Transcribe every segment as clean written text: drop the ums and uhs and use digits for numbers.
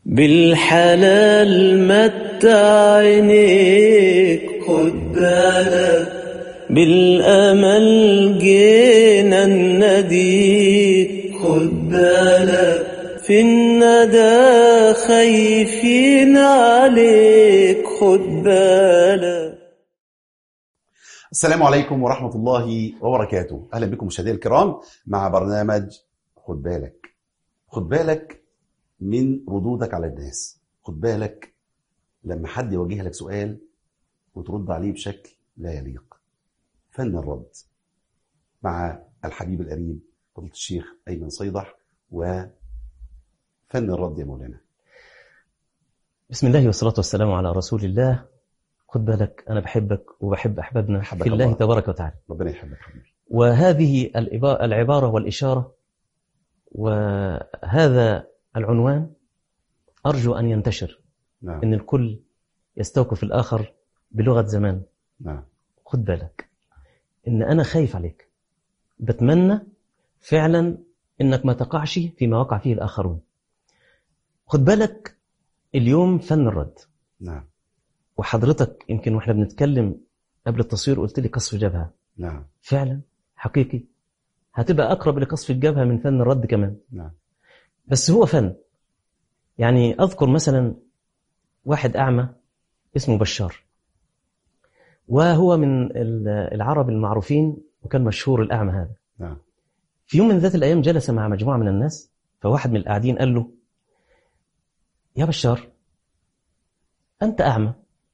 بالحلال متع عينيك خد بالك، بالأمل جينا النديك خد بالك، في الندى خايفين عليك خد بالك. السلام عليكم ورحمة الله وبركاته. أهلا بكم مشاهدينا الكرام مع برنامج خد بالك. خد بالك من ردودك على الناس، خد بالك لما حد يوجه لك سؤال وترد عليه بشكل لا يليق. فن الرد مع الحبيب القريب فضيلة الشيخ أيمن صيدح وفن الرد يا مولانا. بسم الله والصلاة والسلام على رسول الله. خد بالك أنا بحبك وبحب أحبابنا في الله تبارك وتعالى. ربنا يحبك حبيبي. وهذه العبارة والإشارة وهذا العنوان أرجو أن ينتشر. نعم. إن الكل يستوقف الآخر بلغة زمان. نعم. خد بالك إن أنا خايف عليك، بتمنى فعلا إنك ما تقعش فيما وقع فيه الآخرون. خد بالك اليوم فن الرد. نعم. وحضرتك يمكن واحنا بنتكلم قبل التصوير قلت لي قصف جبهة. نعم. فعلا حقيقي هتبقى أقرب لقصف الجبهة من فن الرد كمان. نعم. بس هو فن. يعني أذكر مثلا واحد أعمى اسمه بشار، وهو من العرب المعروفين وكان مشهور الأعمى هذا. نعم. في يوم من ذات الأيام جلس مع مجموعة من الناس، فواحد من القاعدين قال له: يا بشار أنت أعمى،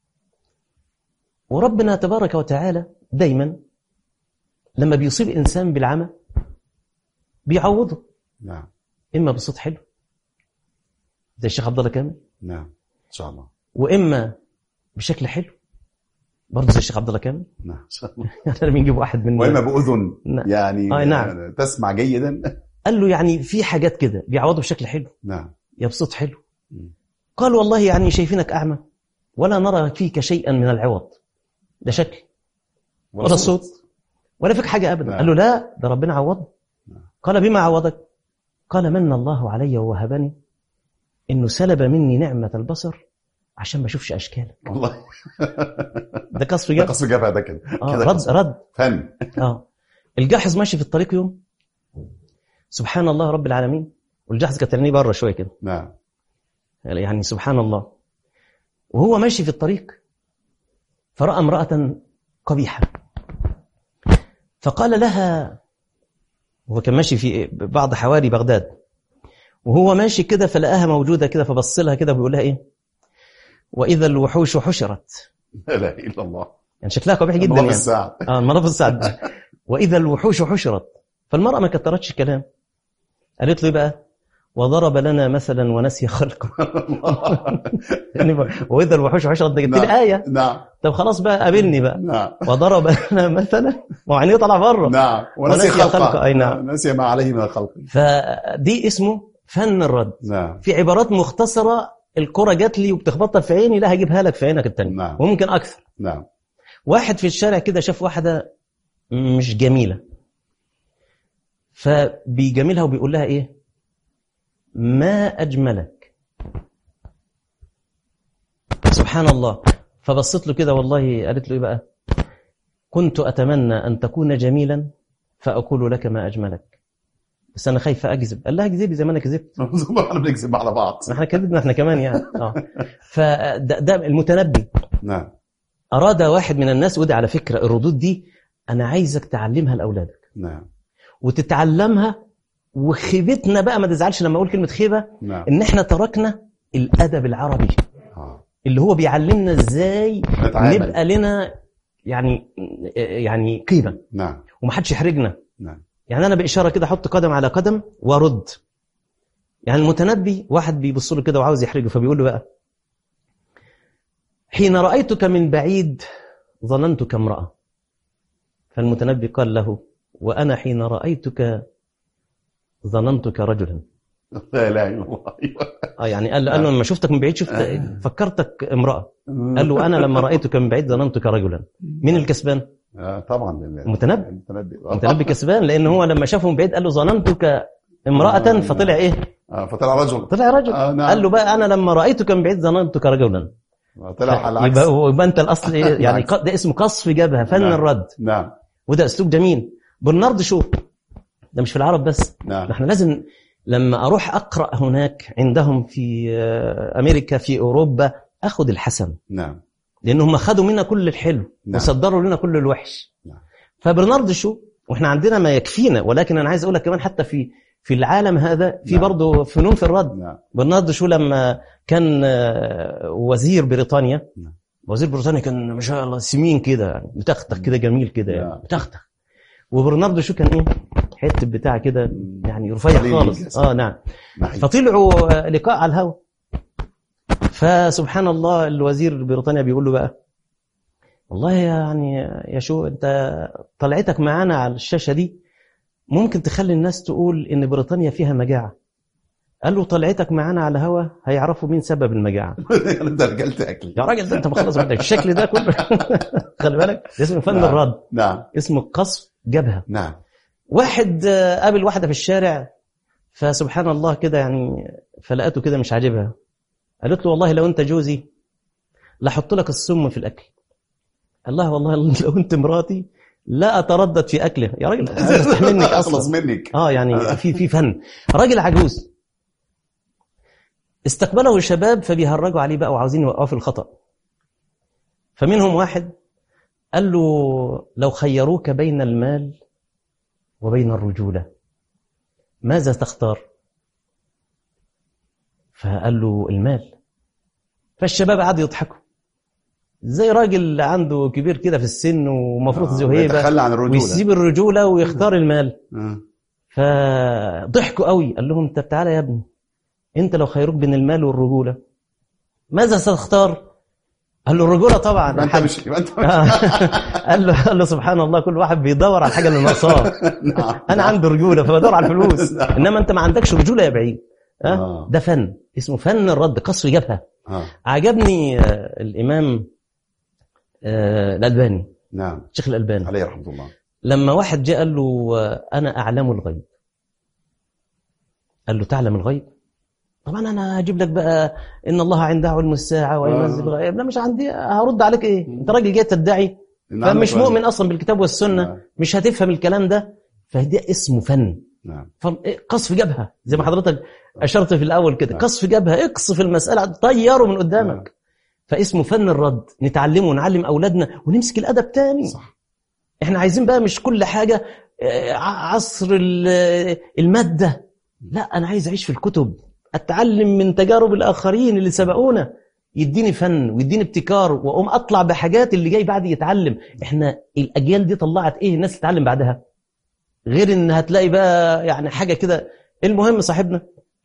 وربنا تبارك وتعالى دايما لما بيصيب إنسان بالعمى بيعوضه. نعم. إما بصوت حلو زي الشيخ عبد الله كامل. نعم إن شاء الله. وإما بشكل حلو برضه زي الشيخ عبد الله كامل. نعم إن شاء الله. يعني بنجيب واحد من وإما بأذن يعني نعم. تسمع جيدا. قال له يعني في حاجات كده بيعوضوا بشكل حلو. نعم. يا بصوت حلو. قال والله يعني شايفينك أعمى ولا نرى فيك شيئا من العوض، لا شكل ولا صوت ولا فيك حاجة أبدا. نعم. قال له لا ده ربنا عوض. قال بما عوضك؟ قال من الله علي ووهبني إنه سلب مني نعمة البصر عشان ما أشوفش أشكالك. والله ده قصف جبهة. ده قصف جبهة ده كده. رد فن. الجاحظ ماشي في الطريق يوم سبحان الله رب العالمين، والجاحظ كترنيه بره شوية كده. نعم. يعني سبحان الله، وهو ماشي في الطريق فرأى امرأة قبيحة، فقال لها، هو كان ماشي في بعض حواري بغداد، وهو ماشي كده فلقاها موجودة كده، فبص لها كده وبيقول لها ايه: وإذا الوحوش حشرت. لا إله إلا الله. يعني شكلها قبيح جدا. المرض السعد. المرض السعد. وإذا الوحوش حشرت. فالمرأة ما كترتش الكلام، قالت له بقى: وضرب لنا مثلا ونسي خلقه. يعني وإذا الوحوش حشرت ده جبت لي آية. نعم. طب خلاص بقى قابلني بقى. نعم. وضرب لنا مثلا وعينيه طلع بره. نعم. ونسي خلقه. أي نعم. نسي ما عليه من الخلق. فدي اسمه فن الرد. نعم. في عبارات مختصرة الكرة جات لي وبتخبطها في عيني، لا هجيبها لك في عينك التانية. نعم. وممكن أكثر. نعم. واحد في الشارع كده شاف واحدة مش جميلة، فبيجملها وبيقول لها ايه: ما أجملك. سبحان الله. فبصت له كده والله، قالت له ايه بقى: كنت أتمنى أن تكون جميلا فأقول لك ما أجملك، بس أنا خايفة أكذب. قال لها اكذبي زي ما أنا كذبت. احنا بنكذب على بعض. احنا كذبنا احنا كمان يعني. فده المتنبي. نعم. أراد واحد من الناس، ودي على فكرة الردود دي أنا عايزك تعلمها لأولادك. نعم. وتتعلمها. وخيبتنا بقى ما تزعلش لما أقول كلمة خيبة. نعم. إن احنا تركنا الأدب العربي اللي هو بيعلمنا إزاي نبقى لنا يعني قيمة. نعم. ومحدش يحرجنا. نعم. يعني أنا بإشارة كده أحط قدم على قدم وأرد. يعني المتنبي واحد بيبص له كده وعاوز يحرجه، فبيقول له بقى: حين رأيتك من بعيد ظننتك امرأة. فالمتنبي قال له: وأنا حين رأيتك ظننتك رجلا. لا إله إلا الله. يعني قال له لما شفتك من بعيد فكرتك امرأة. قال له: أنا لما رأيتك من بعيد ظننتك رجلا. مين الكسبان؟ طبعا المتنبي كسبان، لأن هو لما شافه من بعيد قال له ظننتك امرأة، فطلع ايه؟ فطلع رجل. طلع رجل. نعم. قال له بقى أنا لما رأيتك من بعيد ظننتك رجلا. طلع على العكس. يبقى أنت الأصل يعني ده اسمه قصف جبهة، فن نعم. الرد. نعم. وده أسلوب جميل. برنارد شو ده مش في العرب بس. نعم. نحن لازم لما أروح أقرأ هناك عندهم في أمريكا في أوروبا أخذ الحسن. نعم. لأنهم خدوا منا كل الحلو. نعم. وصدروا لنا كل الوحش. نعم. فبرنارد شو وإحنا عندنا ما يكفينا، ولكن أنا عايز أقول لك كمان حتى في العالم هذا في. نعم. برضه فنون في الرد. نعم. برنارد شو لما كان وزير بريطانيا. نعم. وزير بريطانيا كان ما شاء الله سمين كده متختخ كده جميل كده يعني. نعم. متختخ. وبرنارد شو كان ايه حته بتاع كده يعني رفيع خالص. نعم. فطلعوا لقاء على الهواء، فسبحان الله الوزير بريطانيا بيقول له بقى والله يعني يا شو انت طلعتك معانا على الشاشه دي ممكن تخلي الناس تقول ان بريطانيا فيها مجاعه. قال له طلعتك معانا على الهواء هيعرفوا مين سبب المجاعه. ده رجلت اكل يا راجل، ده انت مخلص بدك الشكل ده كله. خلي بالك ده اسمه فن. نعم. الرد. نعم. اسمه قصف جبهه. نعم. واحد قابل واحده في الشارع فسبحان الله كده يعني فلقته كده مش عاجبها، قالت له والله لو انت جوزي لحط لك السم في الاكل. الله والله لو انت مراتي لا اتردد في اكله. يا راجل استحملني اخلص منك. يعني في فن. راجل عجوز استقبله الشباب فبيهرجوا عليه بقى وعاوزين يوقفوا في الخطأ. فمنهم واحد قال له لو خيروك بين المال وبين الرجولة ماذا تختار؟ فقال له المال. فالشباب قعدوا يضحكوا زي راجل عنده كبير كده في السن ومفروض زهيبة ويسيب الرجولة ويختار المال. فضحكوا قوي. قال لهم انت تعالى يا ابني، انت لو خيروك بين المال والرجولة ماذا ستختار؟ قال له الرجولة طبعا. انت مش قال له سبحان الله كل واحد بيدور على الحاجة اللي ناقصاه. انا عندي رجولة فبدور على الفلوس، انما انت ما عندكش رجولة يا بعيد. ده فن اسمه فن الرد، قصف جبهة. عجبني الإمام الألباني. نعم. الشيخ الألباني عليه رحمة الله، لما واحد جاء قال له أنا أعلم الغيب. قال له تعلم الغيب؟ طبعا أنا هجيب لك بقى إن الله عنده علم الساعة وينزل الغيب. لا مش عندي، هرد عليك إيه؟ أنت راجل جاي تدعي فمش مؤمن أصلا بالكتاب والسنة. مش هتفهم الكلام ده. فده اسمه فن. نعم. قصف جبهة زي ما حضرتك أشرت في الأول كده. قصف جبهة، اقصف المسألة طيره من قدامك. فاسمه فن الرد، نتعلمه ونعلم أولادنا ونمسك الأدب تاني. صح. احنا عايزين بقى مش كل حاجة عصر المادة. لا، أنا عايز أعيش في الكتب، أتعلم من تجارب الآخرين اللي سبقونا، يديني فن ويديني ابتكار، وأقوم أطلع بحاجات اللي جاي بعد يتعلم. احنا الأجيال دي طلعت إيه الناس تتعلم بعدها غير إن هتلاقي بقى يعني حاجة كده. المهم صاحبنا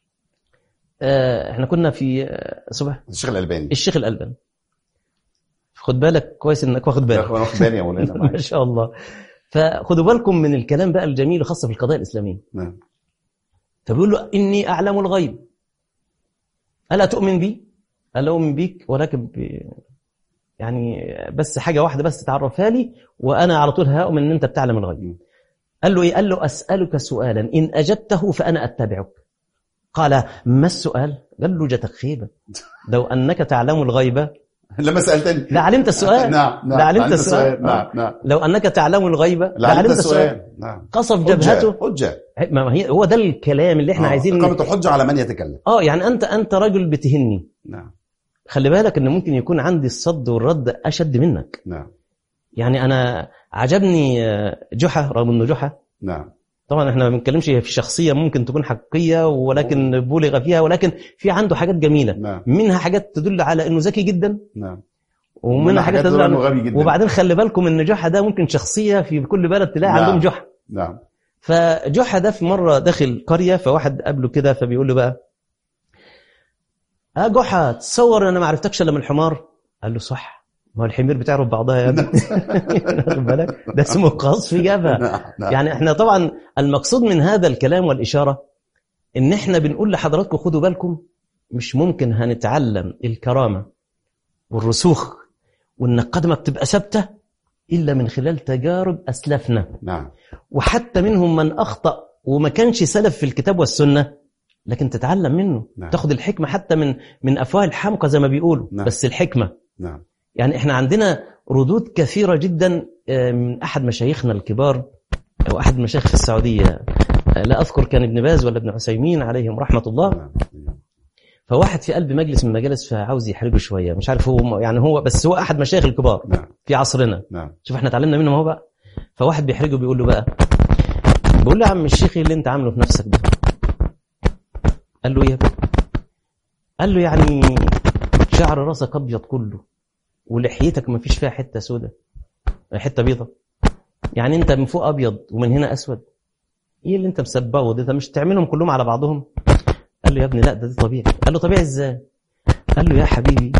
احنا كنا في صبح الشيخ الألباني. خد بالك كويس انك واخد بالك. واخد بالي يا مولانا. ما شاء الله. فخدوا بالكم من الكلام بقى الجميل خاصة في القضايا الإسلامية. نعم. فبيقول له إني أعلم الغيب ألا تؤمن بي؟ قال له أؤمن بيك ولكن يعني بس حاجة واحدة بس تعرفها لي وأنا على طول هؤمن إن أنت بتعلم الغيب. قال له إيه؟ قال له أسألك سؤالا إن أجبته فأنا أتبعك. قال ما السؤال؟ قال له جتك خيبة، لو أنك تعلم الغيب لما سألتني لعلمت السؤال. نعم. لعلمت السؤال. نعم. لو أنك تعلم الغيب لعلمت السؤال. نعم. قصف جبهته. حجة. ما هي هو ده الكلام اللي احنا عايزين. إقامة الحجة على من يتكلم. يعني أنت رجل بتهني. نعم. خلي بالك إن ممكن يكون عندي الصد والرد أشد منك. نعم. يعني أنا عجبني جحا رغم إنه جحا. نعم. طبعا احنا ما بنتكلمش في شخصية ممكن تكون حقيقية ولكن بولغ فيها، ولكن في عنده حاجات جميلة. نعم. منها حاجات تدل على إنه ذكي جدا. نعم. ومنها حاجات تدل على إنه غبي جدا. وبعدين خلي بالكم إن جحا ده ممكن شخصية في كل بلد تلاقي نعم. عندهم جحا. نعم. فجحا ده في مرة داخل قرية فواحد قابله كده فبيقول له بقى جحا تصور أنا ما عرفتكش إلا من الحمار. قال له صح، ما الحمير بتعرف بعضها يا ابني. واخد بالك؟ ده اسمه قصف جبهة. نعم. يعني احنا طبعا المقصود من هذا الكلام والإشارة ان احنا بنقول لحضراتكم خدوا بالكم، مش ممكن هنتعلم الكرامة والرسوخ وان قدمك تبقى ثابتة إلا من خلال تجارب أسلافنا. نعم. وحتى منهم من أخطأ وما كانش سلف في الكتاب والسنة لكن تتعلم منه. نعم. تاخد الحكمة حتى من أفواه الحمقى زي ما بيقولوا. نعم. بس الحكمة. نعم. يعني احنا عندنا ردود كثيرة جدا من أحد مشايخنا الكبار أو أحد المشايخ في السعودية، لا أذكر كان ابن باز ولا ابن عثيمين عليهم رحمة الله. نعم. فواحد في قلب مجلس من المجالس فعاوز يحرجه شوية، مش عارف هو يعني هو، بس هو أحد مشايخ الكبار. نعم. في عصرنا. نعم. شوف احنا اتعلمنا منهم اهو بقى. فواحد بيحرجه بيقول له بقى، بيقول له يا عم الشيخ اللي انت عامله في نفسك ده. قال له ايه؟ قال له يعني شعر راسك ابيض كله ولحيتك ما فيش فيها حته سودة، حته بيضه، يعني انت من فوق ابيض ومن هنا اسود. ايه اللي انت مسبغه ده؟ مش تعملهم كلهم على بعضهم؟ قال له يا ابني لا، ده طبيعي. قال له طبيعي ازاي؟ قال له يا حبيبي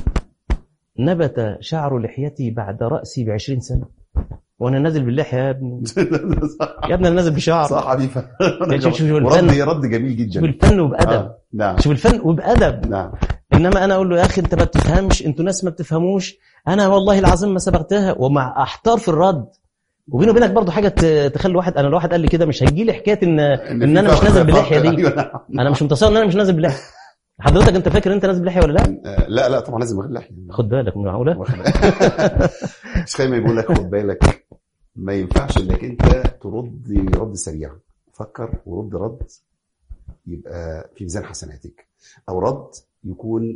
نبت شعر لحيتي بعد رأسي ب20 سنة وانا نازل باللحية يا ابني. يا ابني انا نازل بشعر. صح حبيبي. شوف الفن، رد جميل جدا. شوف الفن وبأدب. نعم. شوف الفن وبأدب. نعم. انما انا اقول له يا اخي انت ما بتفهمش، انتوا ناس ما بتفهموش، انا والله العظيم ما سبقتها، ومع احتار في الرد. وبينه وبينك برضه حاجه تخلي واحد، انا الواحد قال لي كده مش هيجي لي حكايه ان انا مش نازل باللحيه دي. انا مش متصور ان انا مش نازل باللحيه. حضرتك انت فاكر انت نازل باللحيه ولا لا؟ لا طبعا لازم اغير لحيه. خد بالك من معقوله. مش خايف يقول لك خد بالك، ما ينفعش انك انت ترد رد سريع. فكر ورد رد يبقى في ميزان حسناتك، او رد يكون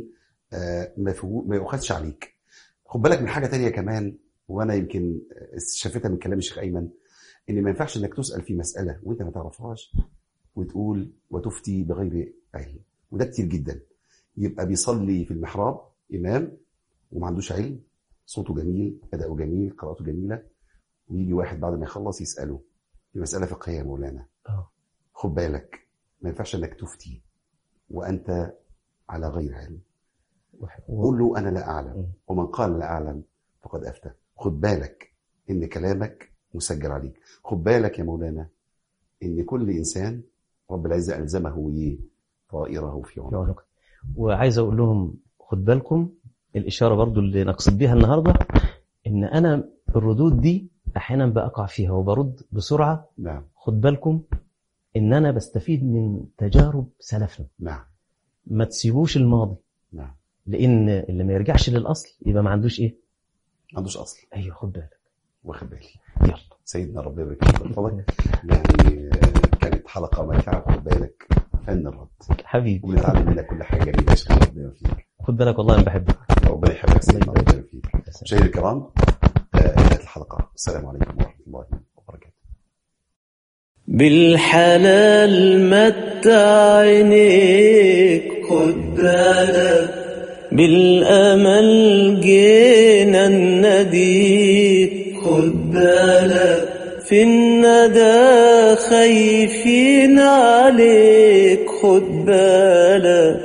ما يؤخذش عليك. خد بالك من حاجه تانية كمان، وانا يمكن شافتها من كلام الشيخ ايمن، ان ما ينفعش انك تسال في مساله وانت ما تعرفهاش وتقول وتفتي بغير علم. وده كتير جدا. يبقى بيصلي في المحراب امام وما عندوش علم، صوته جميل، اداؤه جميل، قراءته جميله، ويجي واحد بعد ما يخلص يساله في مساله فقهيه يا مولانا. خد بالك ما ينفعش انك تفتي وانت على غير علم. قول له انا لا اعلم، ومن قال لا اعلم فقد افتى. خد بالك ان كلامك مسجل عليك. خد بالك يا مولانا ان كل انسان رب العزه الزمه طائره في عنقه. وعايز اقول لهم خد بالكم، الاشاره برضو اللي نقصد بيها النهارده، ان انا الردود دي احيانا بقع فيها وبرد بسرعه. نعم. خد بالكم ان انا بستفيد من تجارب سلفنا. نعم. ما تسيبوش الماضي. نعم. لان اللي ما يرجعش للاصل يبقى ما عندوش ايه؟ ما عندوش اصل. ايوه خد بالك. واخد بالي. يلا سيدنا ربنا يبارك فيك. يعني كانت حلقه ممتعه. خد بالك فن الرد حبيبي، وبنتعلم منك كل حاجه جميله. يا شيخ ربنا فيك. خد بالك والله انا بحبك. ربنا يحبك سيدنا ربنا فيك. مشاهدينا الكرام، انتهت الحلقه. السلام عليكم ورحمه الله وبركاته. بالحلال متع عينيك، خد بالك بالامل جينا نديك، خد بالك في الندى خايفين عليك، خد بالك